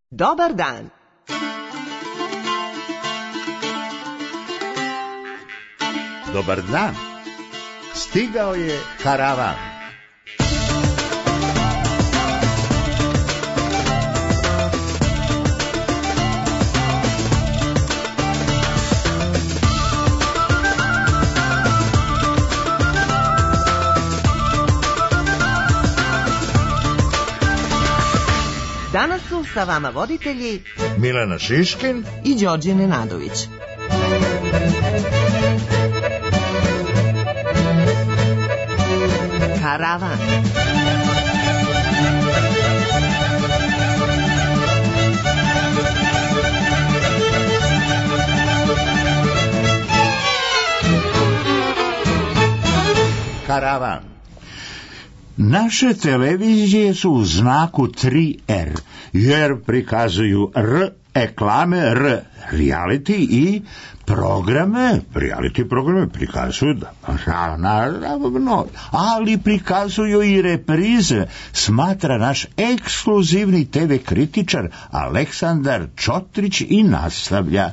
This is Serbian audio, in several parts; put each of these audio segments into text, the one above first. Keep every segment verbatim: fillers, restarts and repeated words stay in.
Dobar dan. Dobar dan. Stigao je karavan. Danas su sa vama voditelji Milena Šiškin i Đorđe Nenadović. Karavan. Karavan. Naše televizije su u znaku tri er, jer prikazuju R, reklame, R, reality i programe, reality programe prikazuju, naravno, ali prikazuju i reprize, smatra naš ekskluzivni te ve kritičar Aleksandar Čotrić i nastavlja.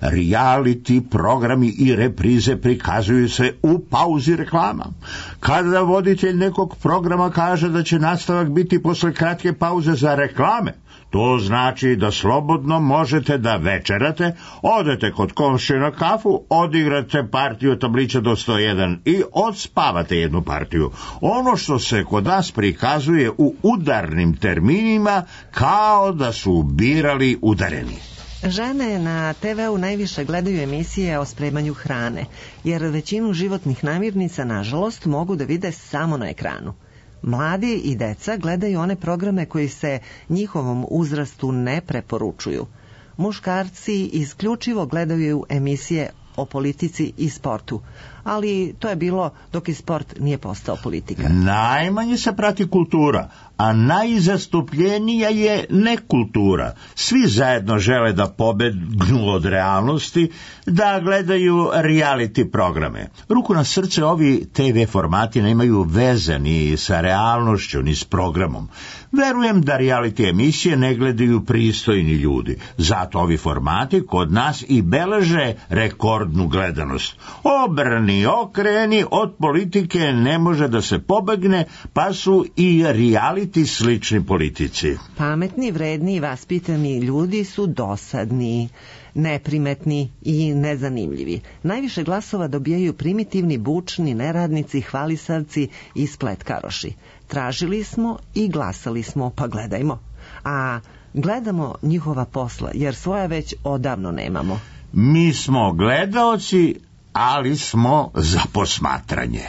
Reality programi i reprize prikazuju se u pauzi reklama. Kada voditelj nekog programa kaže da će nastavak biti posle kratke pauze za reklame, to znači da slobodno možete da večerate, odete kod komšije na kafu, odigrate partiju tablića do sto jedan i odspavate jednu partiju. Ono što se kod nas prikazuje u udarnim terminima kao da su birali udareni. Žene na te veu najviše gledaju emisije o spremanju hrane, jer većinu životnih namirnica, nažalost, mogu da vide samo na ekranu. Mladi i deca gledaju one programe koji se njihovom uzrastu ne preporučuju. Muškarci isključivo gledaju emisije o politici i sportu, ali to je bilo dok i sport nije postao politika. Najmanje se prati kultura, a najzastupljenija je nekultura. Svi zajedno žele da pobegnu od realnosti, da gledaju reality programe. Ruku na srce, ovi te ve formati nemaju veze ni sa realnošću, ni s programom. Verujem da reality emisije ne gledaju pristojni ljudi. Zato ovi formati kod nas i beleže rekordnu gledanost. Obrni, okreni, od politike ne može da se pobegne, pa su i reality slični politici. Pametni, vredni i vaspitani ljudi su dosadni, neprimetni i nezanimljivi. Najviše glasova dobijaju primitivni, bučni, neradnici, hvalisavci i spletkaroši. Tražili smo i glasali smo, pa gledajmo. A gledamo njihova posla, jer svoja već odavno nemamo. Mi smo gledaoci, ali smo za posmatranje.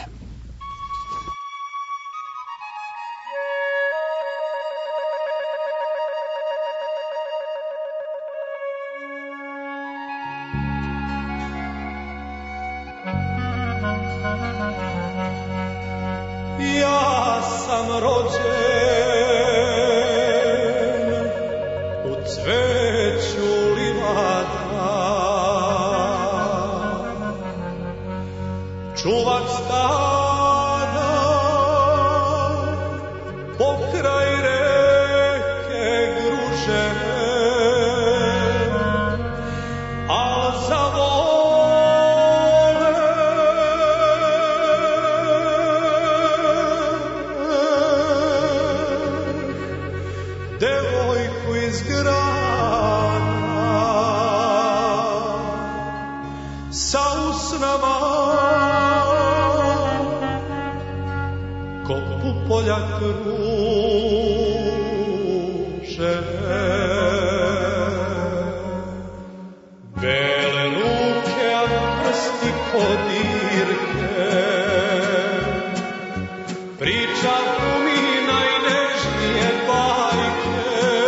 Ja sam rođen u cveću livada, čuvar stada pokraj reke Gruže, a za vole devojku iz grada sa usnama ko pupoljak ruže. Bele ruke, a prsti kodirke, priča mi najnežnije bajke.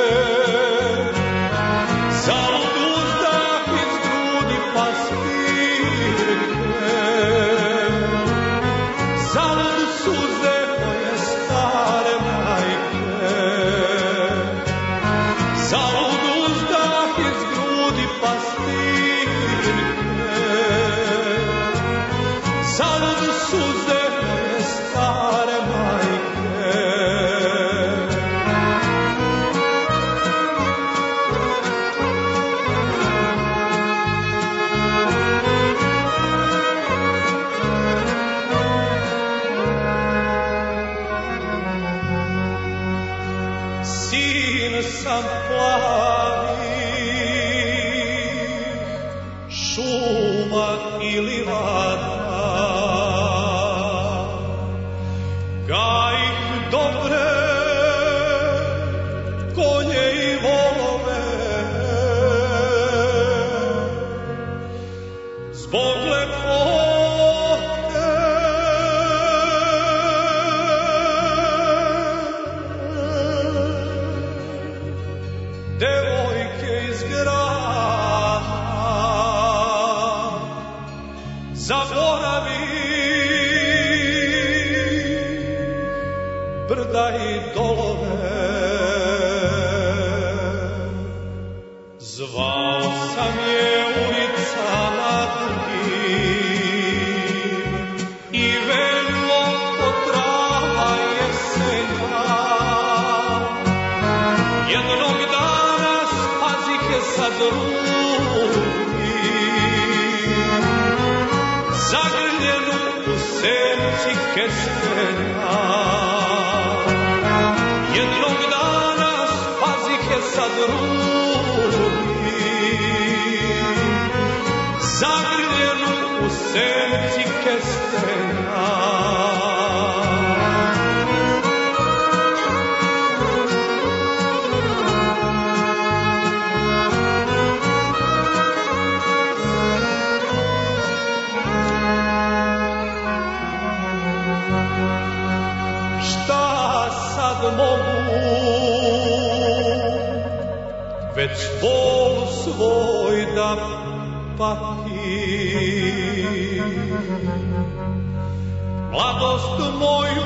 Zalud uzdah iz grudi paspirke, zalud suze moje stare majke. Zalud uzdah iz grudi paspirke, plavih šuma i livada, gajih dobre konje i volove, zbog lepote devojke iz grada, zaboravi brda i dolove. Zvao sam je ulicama drugim i venilo pod trava jesenja. Jednog dana spazih je sa drugim, zagrljenu u senci kestenja. Jednog dana spazih je sa drugim, zagrljenu u senci kestenja. Šta sad mogu, već bol svoj da patim, mladost moju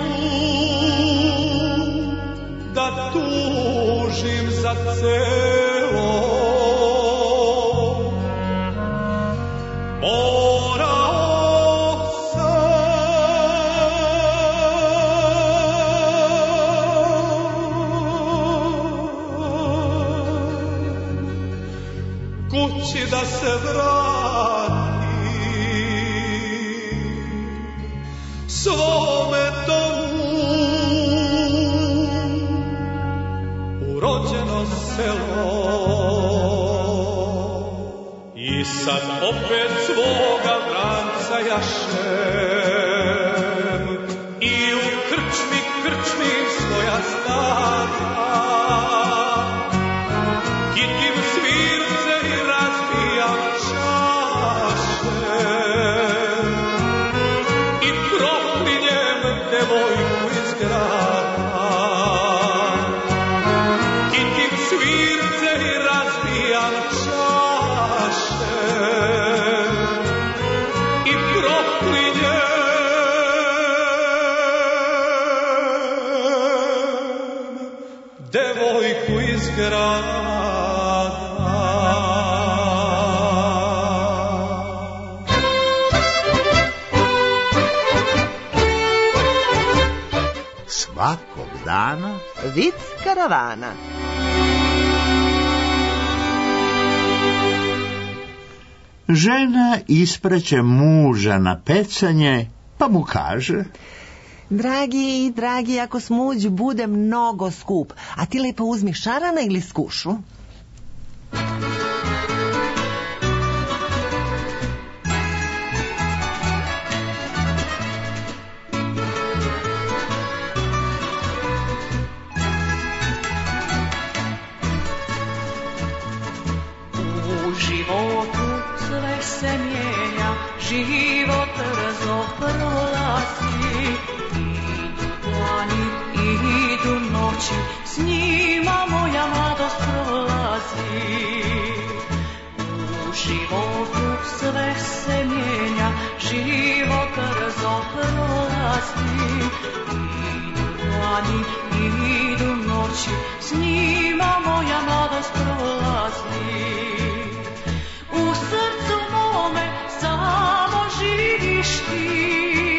da tužim za celo. Morao kući da se vrati, svome domu u rođeno selo. I sad opet svoga vranca jašem i u krčmi, krčmi svoja stara kitim svirce i razbijam čaše i proklinjem devojku iz grada. Kitim svirce i razbijam čaše i proklinjem devojku iz grada. Svakog dana Vic karavana. žena ispreće muža na pecanje, pa mu kaže: Dragi, dragi, ako smuđ bude mnogo skup, a ti lepo uzmi šarana ili skušu. U životu sve se mijenja, život brzo prolazi. Idu dani, idu noći, s njima moja mladost prolazi. U životu sve se mijenja, život brzo prolazi. Idu dani, idu noći, s njima moja mladost prolazi. U srcu mome samo živiš ti,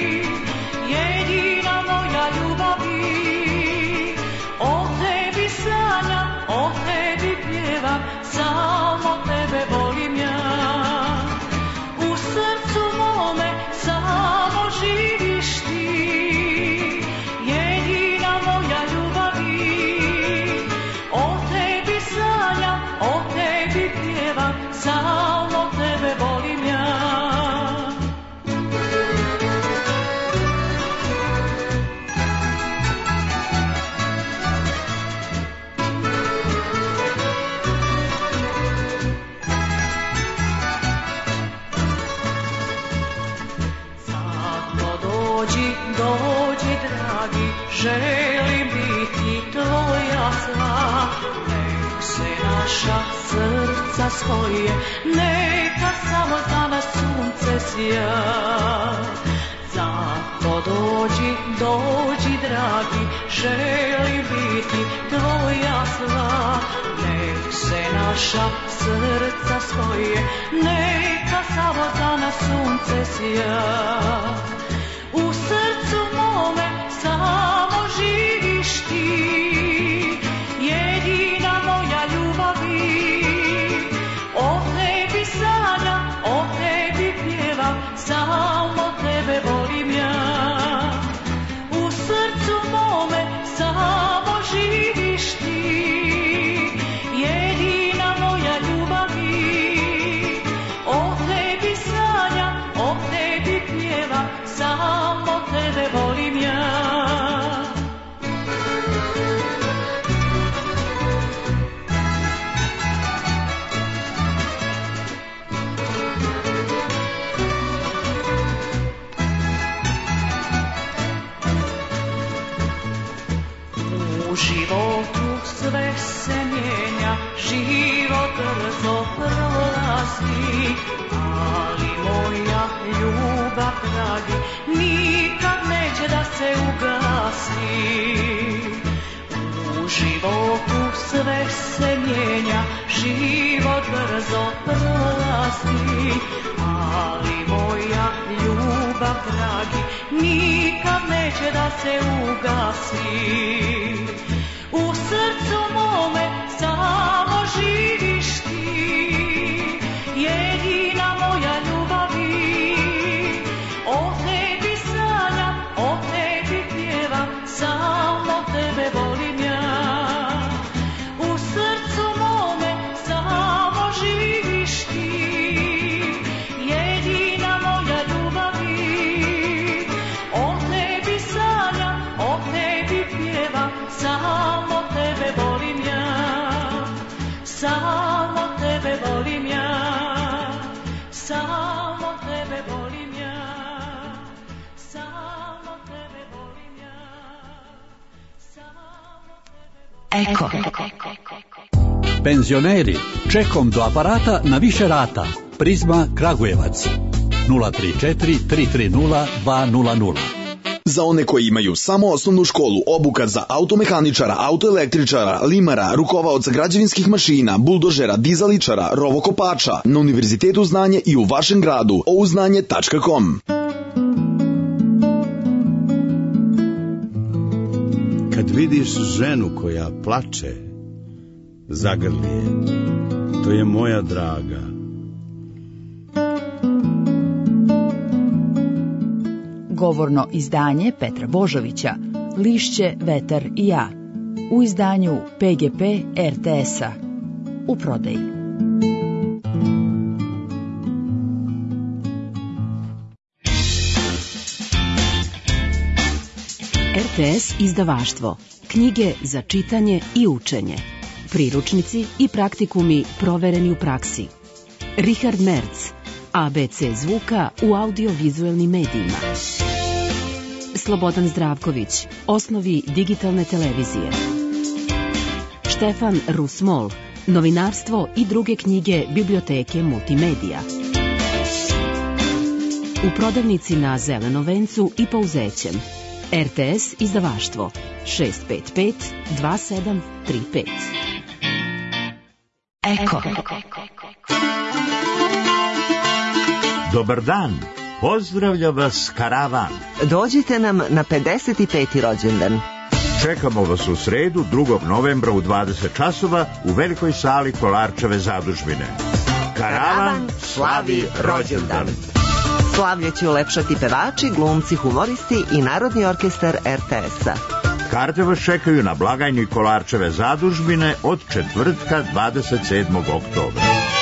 jedina moja ljubavi. O tebi sanjam, o tebi pjevam, samo tebe volim ja. U srcu mome samo živiš ti, jedina moja ljubavi. O tebi sanjam, samo tebe volim ja. Dođi, dođi, dragi, želim biti tvoja sva. Nek se naša srca spoje, neka samo za nas sunce sija. Zato dođi, dođi, dragi, želim biti tvoja sva. Nek se naša srca spoje, neka samo za nas sunce sija. U srcu mome samo živiš ti, jedina moja ljubavi. O tebi sanjam, o tebi pjevam, samo tebe volim ja. U srcu mome samo živiš ti, jedina moja ljubavi. O tebi sanjam, o tebi pjevam, samo tebe volim ja. U životu sve se mijenja, život brzo prolazi, ali moja ljubav, dragi, nikad neće da se ugasi. U životu sve se mijenja, život brzo prolazi, ali moja ljubav, dragi, nikad neće da se ugasi. U srcu mome samo živiš ti, jedina moja ljubavi. O tebi sanjam, o tebi pjevam, samo tebe volim ja. U srcu mome samo živiš ti, jedina moja ljubavi. O tebi sanjam, o tebi pjevam, samo tebe volim ja. Samo tebe volim ja. Samo tebe volim ja. Samo tebe volim ja. Samo tebe volim ja. Eko. Penzioneri, čekom do aparata na više rata. Prizma Kragujevac. nula tri četiri tri tri nula dva nula nula. Za one koji imaju samo osnovnu školu, obuka za automehaničara, autoelektričara, limara, rukovaoca građevinskih mašina, buldožera, dizaličara, rovokopača, na Univerzitetu znanje i u vašem gradu. ouznanje tačka com. Kad vidiš ženu koja plače, zagrli je, to je moja draga. Govorno izdanje Petra Božovića, Lišće, vetar i ja, u izdanju P G P R T S-a, u prodaji. R T S izdavaštvo, knjige za čitanje i učenje, priručnici i praktikumi provereni u praksi. Richard Merz, A B C zvuka u audiovizuelnim medijima. Slobodan Zdravković, osnovi digitalne televizije. Štefan Rusmol, novinarstvo i druge knjige biblioteke multimedija. U prodavnici na Zelenom vencu i Pouzećem. R T S izdavaštvo šest pet pet dva sedam tri pet. Eko. Dobar dan, pozdravlja vas karavan. Dođite nam na pedeset peti rođendan. Čekamo vas u sredu, drugog novembra u dvadeset časova u velikoj sali Kolarčeve zadužbine. Karavan slavi rođendan. Slavlje će ulepšati pevači, glumci, humoristi i Narodni orkestar R T S-a. Karte vas čekaju na blagajni Kolarčeve zadužbine od četvrtka dvadeset sedmog oktobra.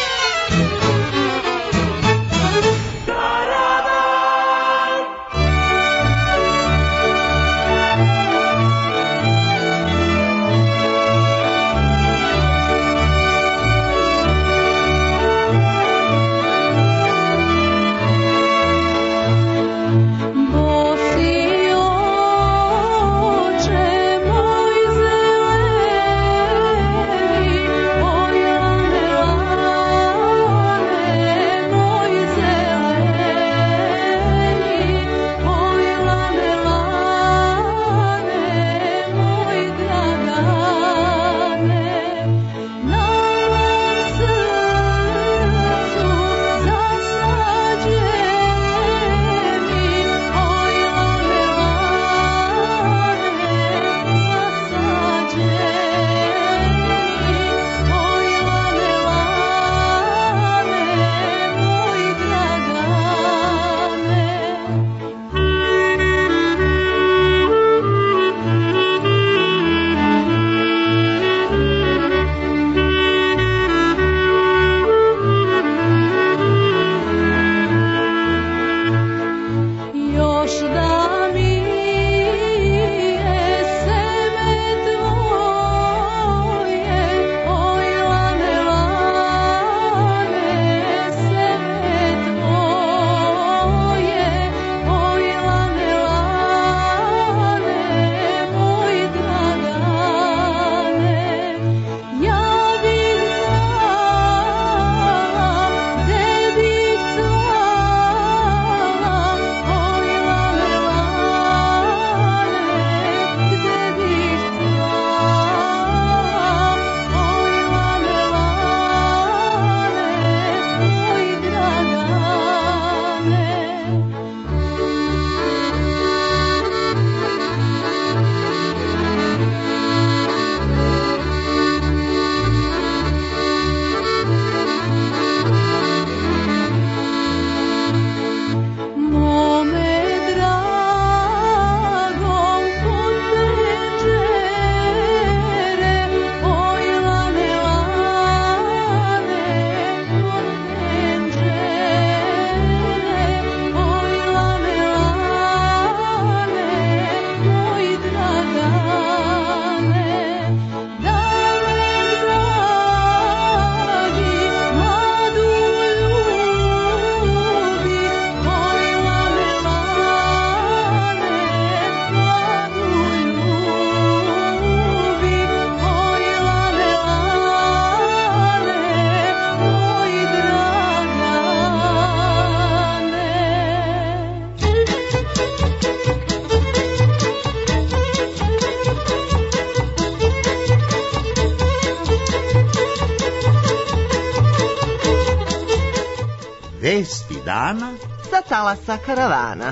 Vesti dana sa talasa karavana.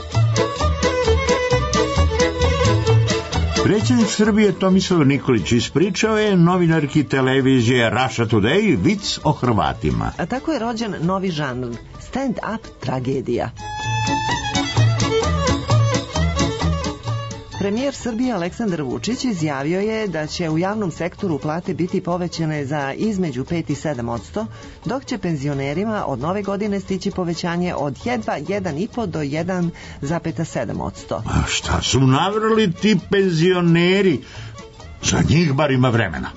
Predsjednik Srbije Tomislav Nikolić ispričao je novinarki televizije Russia Today vic o Hrvatima. A tako je rođen novi žanr, stand-up tragedija. Premijer Srbije Aleksandar Vučić izjavio je da će u javnom sektoru plate biti povećane za između pet i sedam posto, dok će penzionerima od nove godine stići povećanje od jedva jedan i po do jedan zarez sedam posto. A šta su navrali ti penzioneri? Za njih bar ima vremena.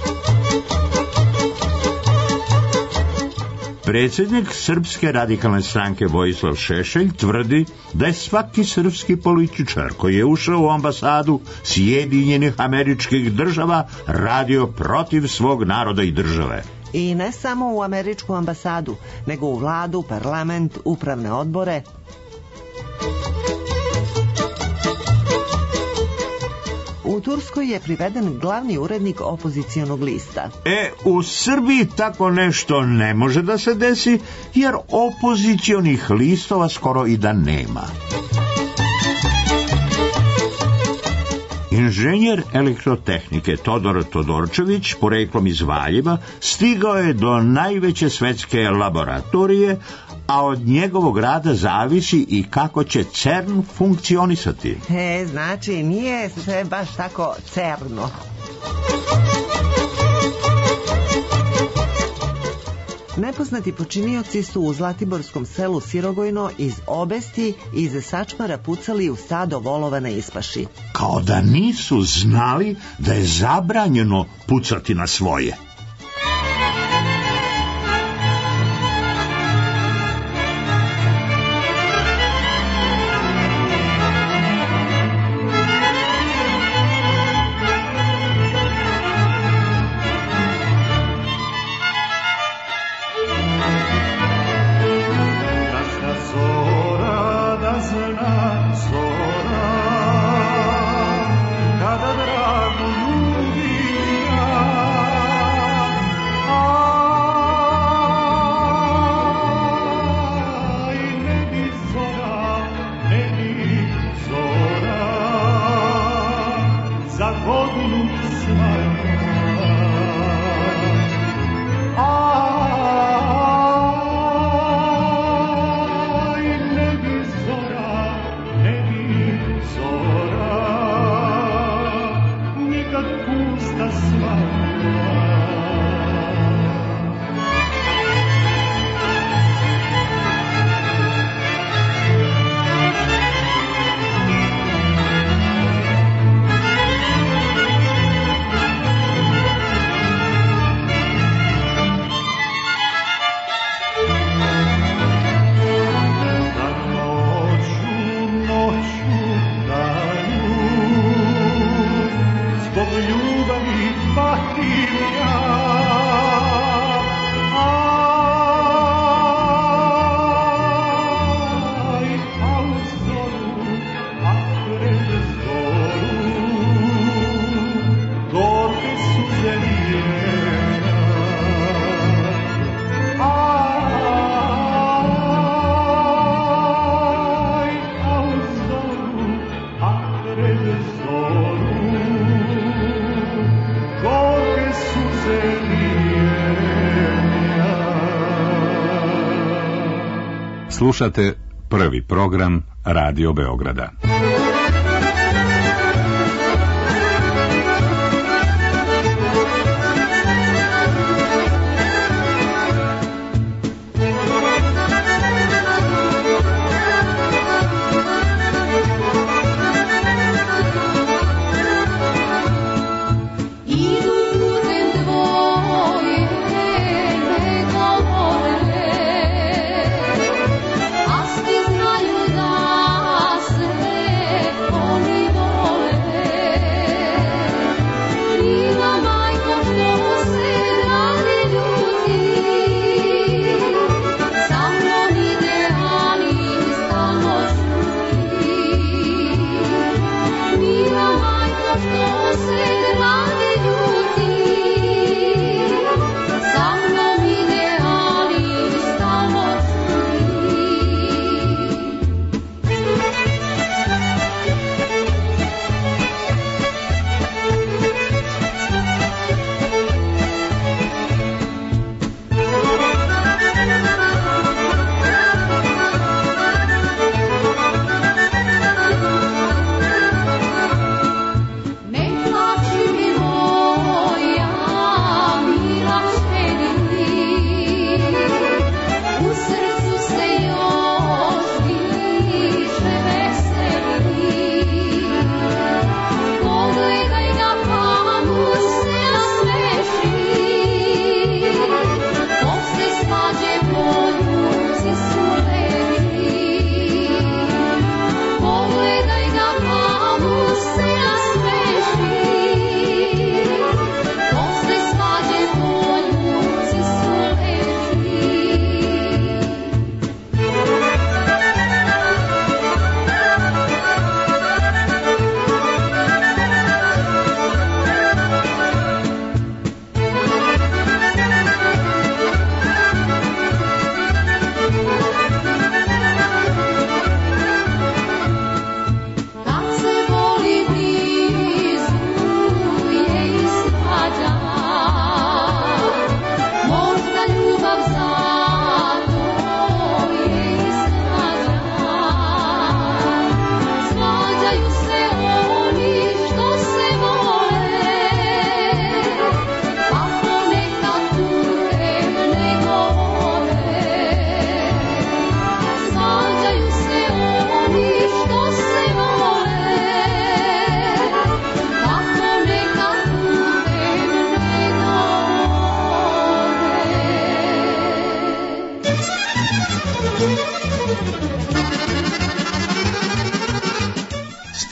Predsjednik Srpske radikalne stranke Vojislav Šešelj tvrdi da je svaki srpski političar koji je ušao u ambasadu Sjedinjenih Američkih Država radio protiv svog naroda i države. I ne samo u američku ambasadu, nego u vladu, parlament, upravne odbore. U Turskoj je priveden glavni urednik opozicionog lista. E, u Srbiji tako nešto ne može da se desi, jer opozicionih listova skoro i da nema. Inženjer elektrotehnike Todor Todorčević, poreklom iz Valjeva, stigao je do najveće svetske laboratorije, a od njegovog rada zavisi i kako će CERN funkcionisati. E, znači, nije sve baš tako cerno. Nepoznati počinioci su u zlatiborskom selu Sirogojno iz obesti iz sačmara pucali u stado volova na ispaši. Kao da nisu znali da je zabranjeno pucati na svoje. Slušate prvi program Radio Beograda. Asti znaju da se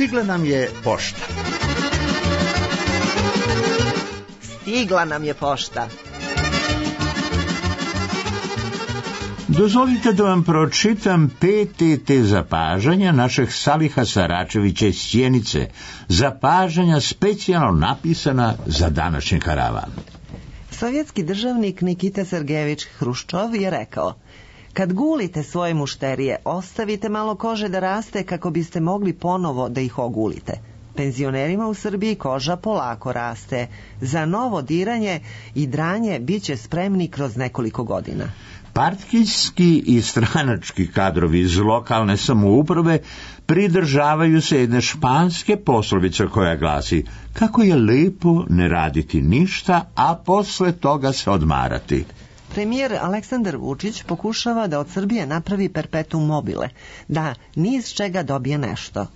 Stigla nam je pošta. Stigla nam je pošta. Dozvolite da vam pročitam P T T zapažanja našeg Saliha Saračevića iz Sjenice, zapažanja specijalno napisana za današnji karavan. Sovjetski državnik Nikita Sergejević Hruščov je rekao: kad gulite svoje mušterije, ostavite malo kože da raste kako biste mogli ponovo da ih ogulite. Penzionerima u Srbiji koža polako raste. Za novo diranje i dranje bit će spremni kroz nekoliko godina. Partijski i stranački kadrovi iz lokalne samouprave pridržavaju se jedne španske poslovice koja glasi: kako je lepo ne raditi ništa, a posle toga se odmarati. Premijer Aleksandar Vučić pokušava da od Srbije napravi perpetuum mobile, da ni iz čega dobije nešto.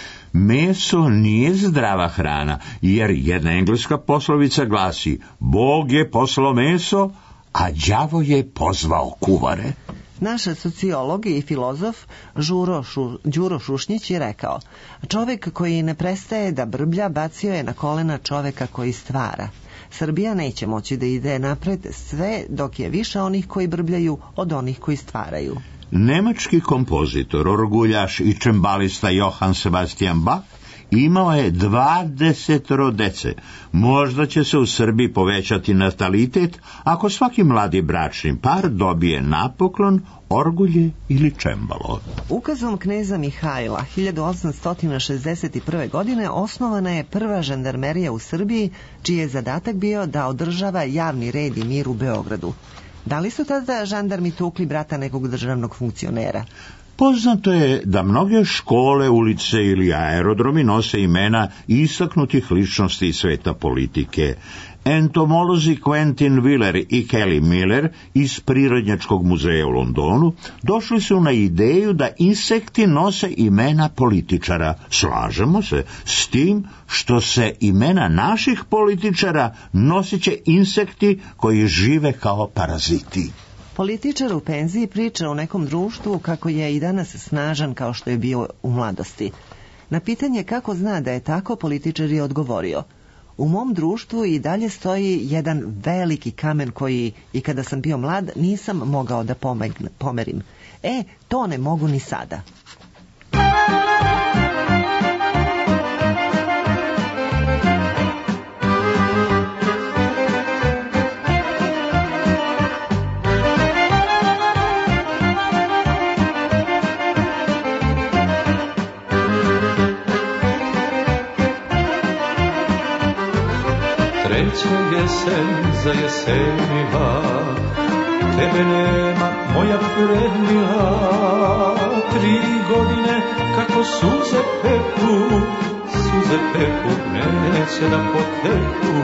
Meso nije zdrava hrana, jer jedna engleska poslovica glasi: Bog je poslao meso, a đavo je pozvao kuvare. Naš sociolog i filozof Žuro Šu, Đuro Šušnjić je rekao: čovek koji ne prestaje da brblja bacio je na kolena čoveka koji stvara. Srbija neće moći da ide napred sve dok je više onih koji brbljaju od onih koji stvaraju. Nemački kompozitor, orguljaš i čembalista Johann Sebastian Bach imao je dvadesetoro dece. Možda će se u Srbiji povećati natalitet ako svaki mladi bračni par dobije napoklon orgulje ili čembalo. Ukazom kneza Mihajla hiljadu osamsto šezdeset prve. godine osnovana je prva žandarmerija u Srbiji, čiji je zadatak bio da održava javni red i mir u Beogradu. Da li su tada žandarmi tukli brata nekog državnog funkcionera? Poznato je da mnoge škole, ulice ili aerodromi nose imena istaknutih ličnosti iz sveta politike. Entomolozi Quentin Willer i Kelly Miller iz Prirodnjačkog muzeja u Londonu došli su na ideju da insekti nose imena političara. Slažemo se s tim što se imena naših političara nosit će insekti koji žive kao paraziti. Političar u penziji priča o nekom društvu kako je i danas snažan kao što je bio u mladosti. Na pitanje kako zna da je tako, političar je odgovorio: u mom društvu i dalje stoji jedan veliki kamen koji i kada sam bio mlad nisam mogao da pomegne, pomerim. E, to ne mogu ni sada. Treća jesen zajesenila, tebe nema, moja premila. Tri godine kako suze peku, suze peku, neće da poteku.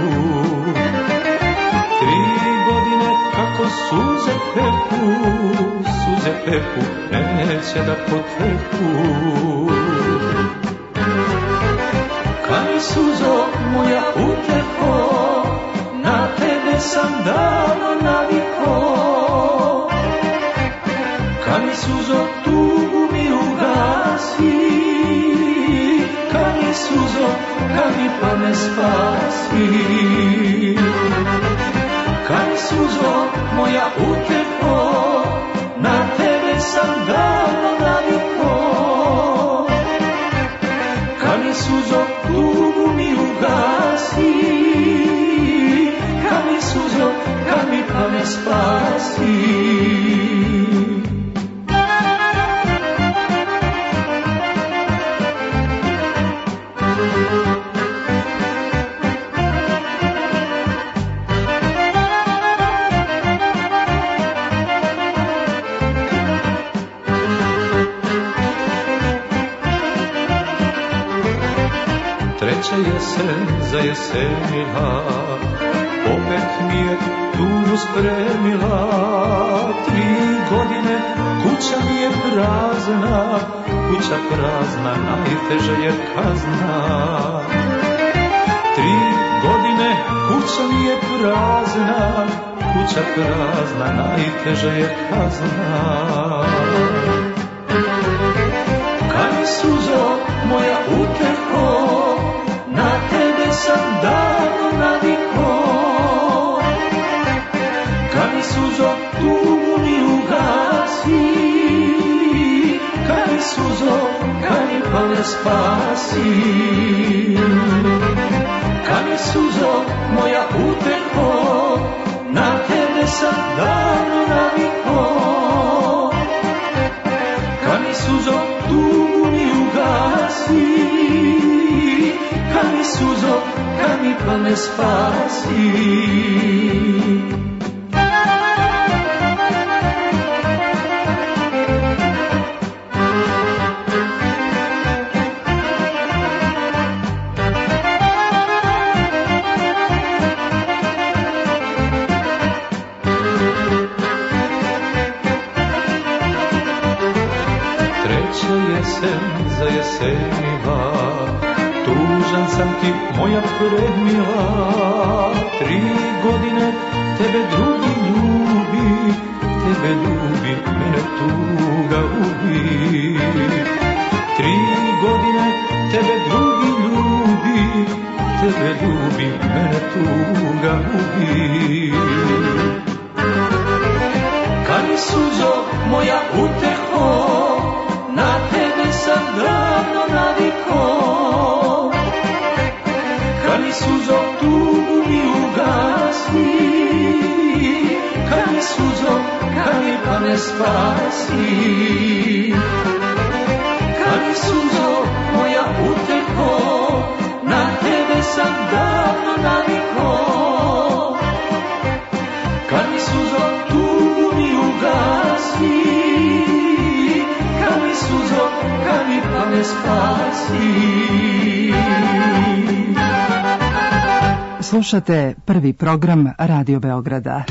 Tri godine kako suze peku, suze peku, neće da poteku. Kaj suzo moja uteho, na tebe sam davno naviko. Kaj suzo tugu mi ugasi, kaj suzo, kaj pa me spasi. Kaj suzo moja uteho, na tebe sam davno naviko. Kaj suzo tugu mi ugasi, kaj suzo, kaj pa me spasi. Treća jesen zajesenila, opet mi je tugu spremila. Tri godine kuća mi je prazna, kuća prazna najteža je kazna. Tri godine kuća mi je prazna, kuća prazna najteža je kazna. Kaj suzo moja uteha, suzo, kani pa me spasi. Kani suzo, moja uteho, na tebe sam davno naviko. Kani suzo, tugu mi ugasi. Kani suzo, kani pa me spasi. Jesenima, tužan sam ti, moja premila. Tri godine tebe drugi ljubi, tebe ljubi, mene tuga ubi. Tri godine tebe drugi ljubi, tebe ljubi, mene tuga ubi. Kani suzo, moja uteho, na tebe sam davno naviko. Kani suzo, tugu mi ugasi. Kani suzo, kani pa me spasi. Kani suzo, moja uteko, na tebe sam davno naviko. Kani suzo, tugu mi ugasi. Kani suzo, kani pa me spasi. Slušate prvi program Radio Beograda.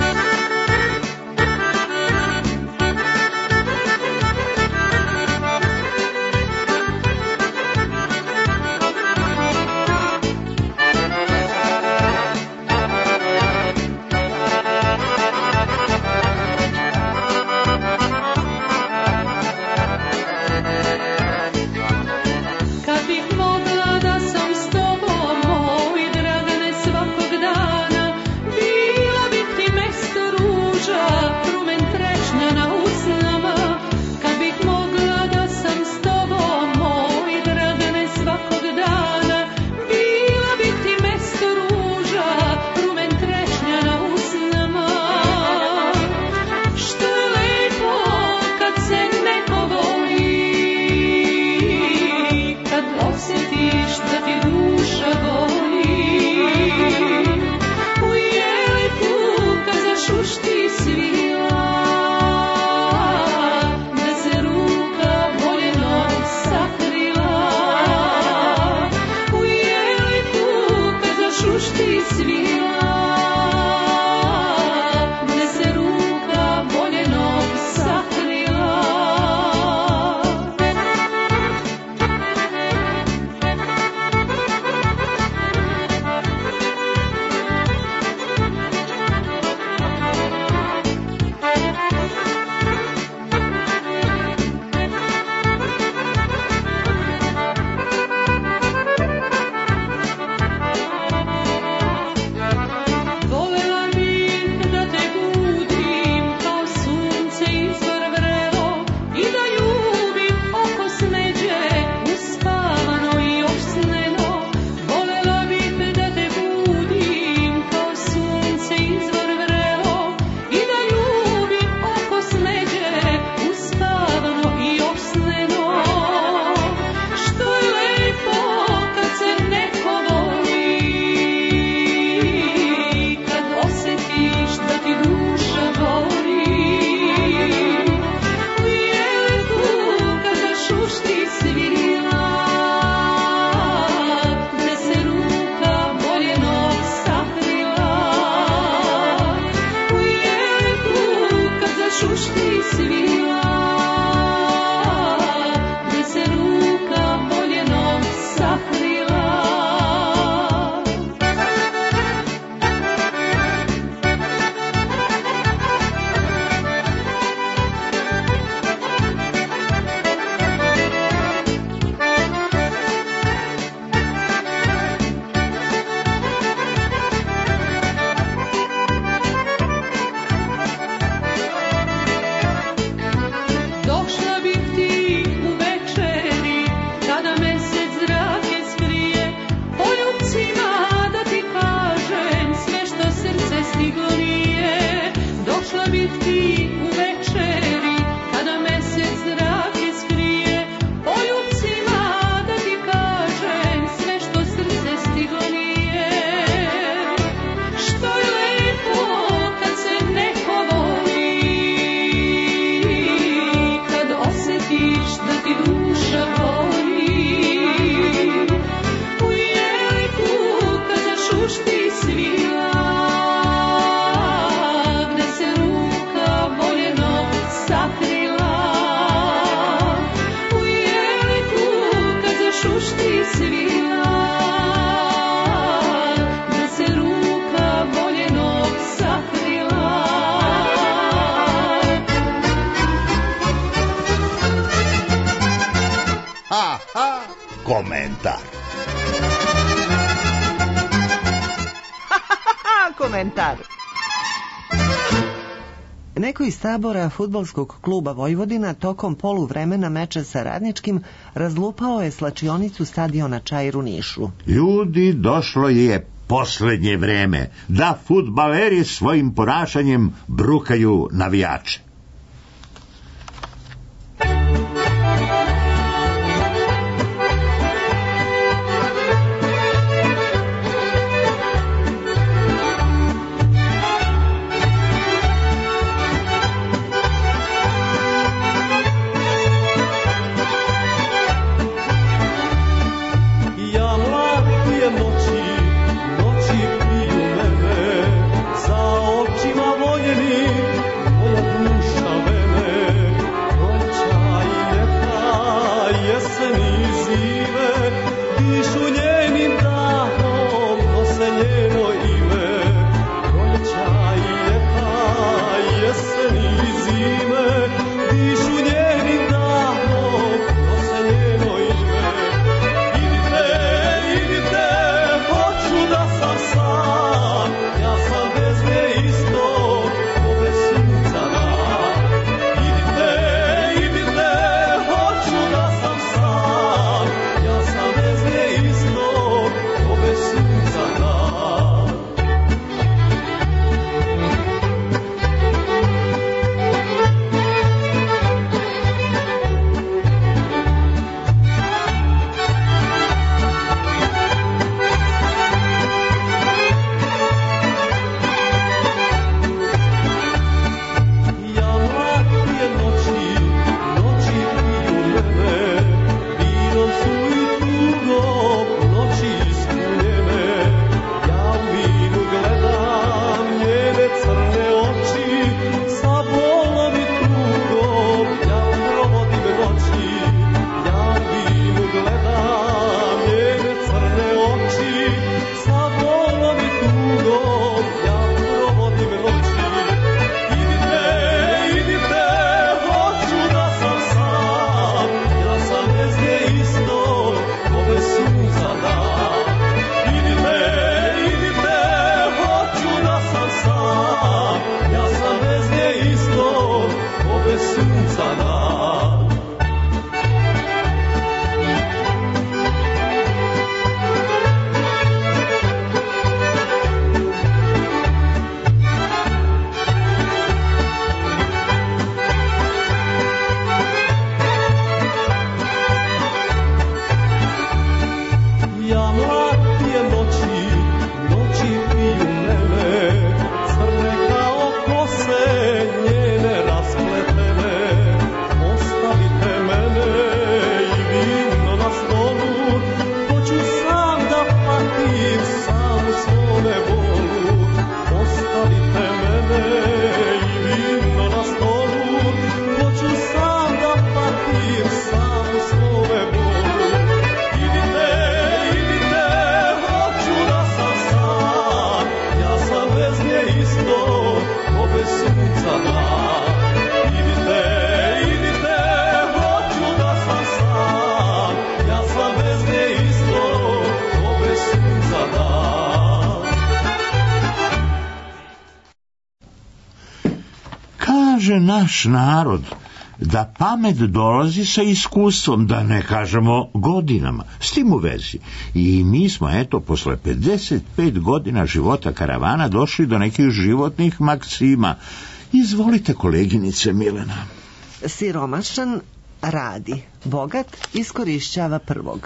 komentar. Komentar. Neko iz tabora fudbalskog kluba Vojvodina tokom poluvremena meča sa Radničkim razlupao je slačionicu stadiona Čair u Nišu. Ljudi, došlo je poslednje vreme da fudbaleri svojim ponašanjem brukaju navijače. Kaže naš narod da pamet dolazi sa iskustvom, da ne kažemo godinama. S tim u vezi. I mi smo, eto, posle pedeset pet godina života karavana došli do nekih životnih maksima. Izvolite, koleginice Milena. Siromašan radi, bogat iskorišćava prvog.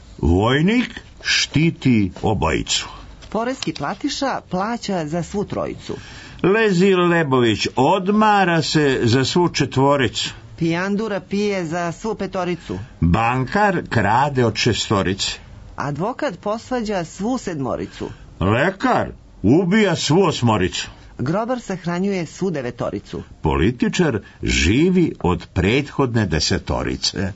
Vojnik štiti obojicu. Poreski platiša plaća za svu trojicu. Lezi Lebović odmara se za svu četvoricu. Pijandura pije za svu petoricu. Bankar krade od šestorice. Advokat posvađa svu sedmoricu. Lekar ubija svu osmoricu. Grobar sahranjuje svu devetoricu. Političar živi od prethodne desetorice.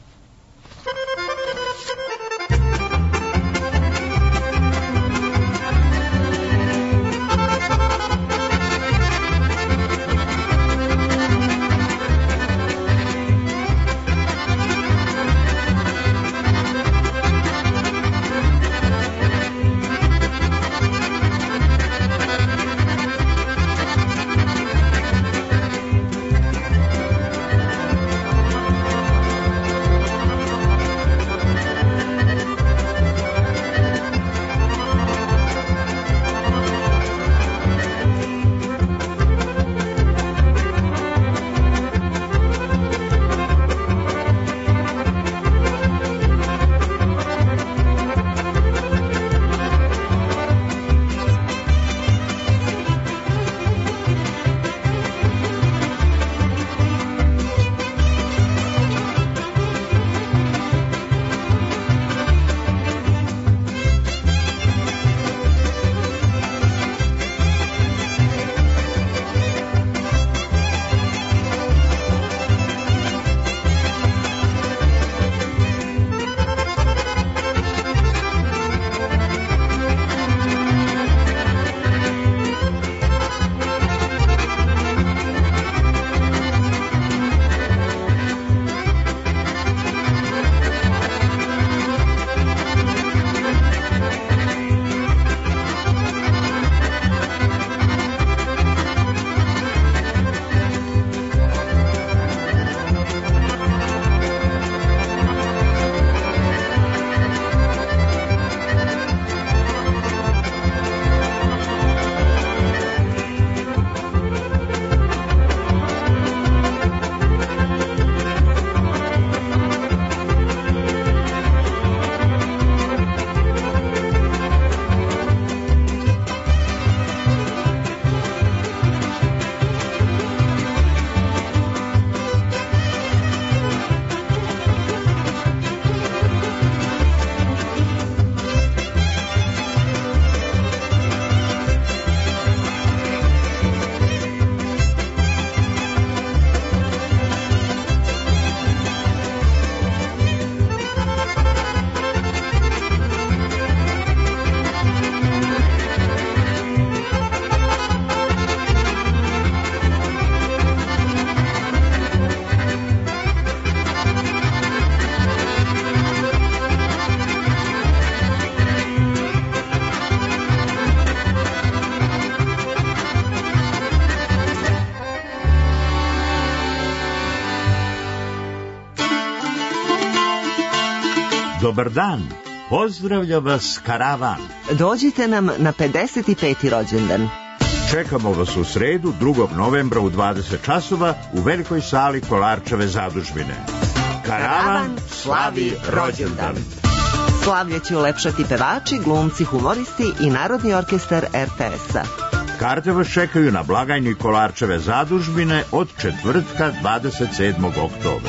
Dobar dan, pozdravlja vas karavan. Dođite nam na pedeset peti rođendan. Čekamo vas u sredu, drugog novembra u dvadeset časova u velikoj sali Kolarčeve zadužbine. Karavan slavi rođendan. Slavlje će ulepšati pevači, glumci, humoristi i Narodni orkestar er te es-a. Karte vas čekaju na blagajni Kolarčeve zadužbine od četvrtka dvadeset sedmog oktobra.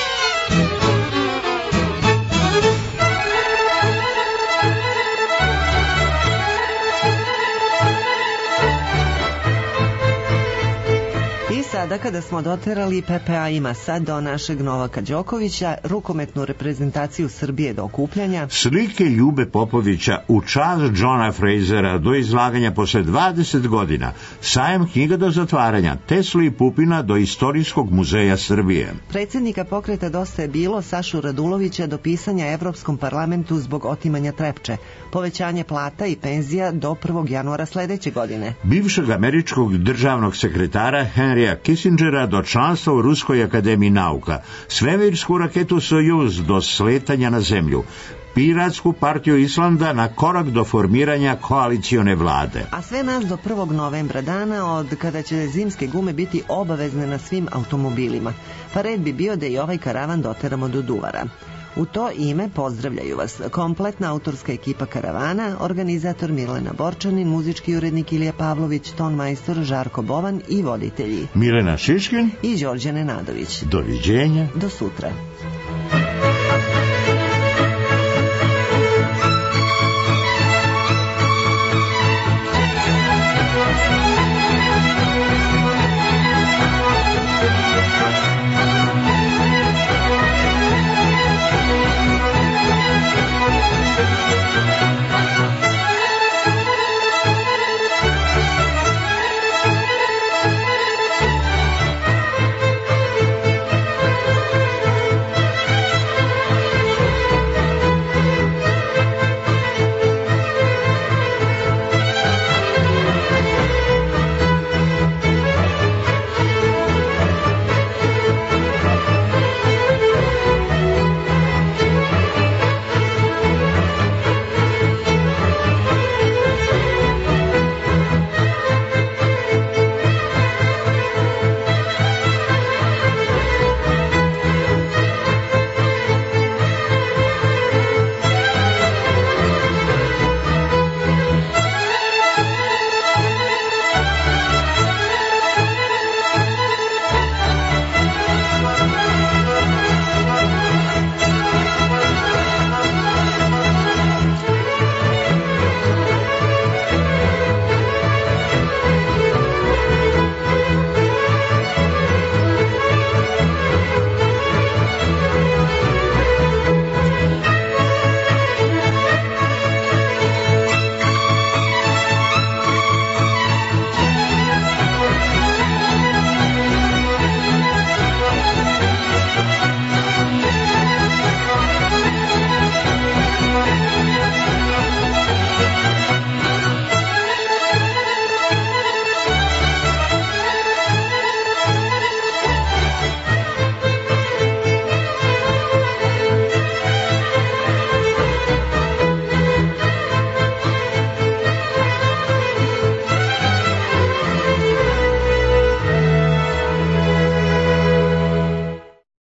Sada kada smo doterali, pe pe a ima sad do našeg Novaka Đokovića, rukometnu reprezentaciju Srbije do okupljanja, slike Ljube Popovića u čast Johna Frasera do izlaganja posle dvadeset godina, sajam knjiga do zatvaranja, Tesla i Pupina do Istorijskog muzeja Srbije. Predsjednika pokreta Dosta je bilo Sašu Radulovića do pisanja Evropskom parlamentu zbog otimanja Trepče, povećanje plata i penzija do prvog januara sledeće godine. Bivšeg američkog državnog sekretara Henrya Kissingera do članstva u Ruskoj akademiji nauka, svemirsku raketu Sojuz do sletanja na zemlju, Piratsku partiju Islanda na korak do formiranja koalicione vlade. A sve nas do prvog novembra, dana od kada će zimske gume biti obavezne na svim automobilima. Pa red bi bio da i ovaj karavan doteramo do Duvara. U to ime pozdravljaju vas kompletna autorska ekipa karavana, organizator Milena Borčanin, muzički urednik Ilija Pavlović, ton majstor Žarko Bovan i voditelji Milena Šiškin i Đorđe Nenadović. Doviđenja. Do sutra.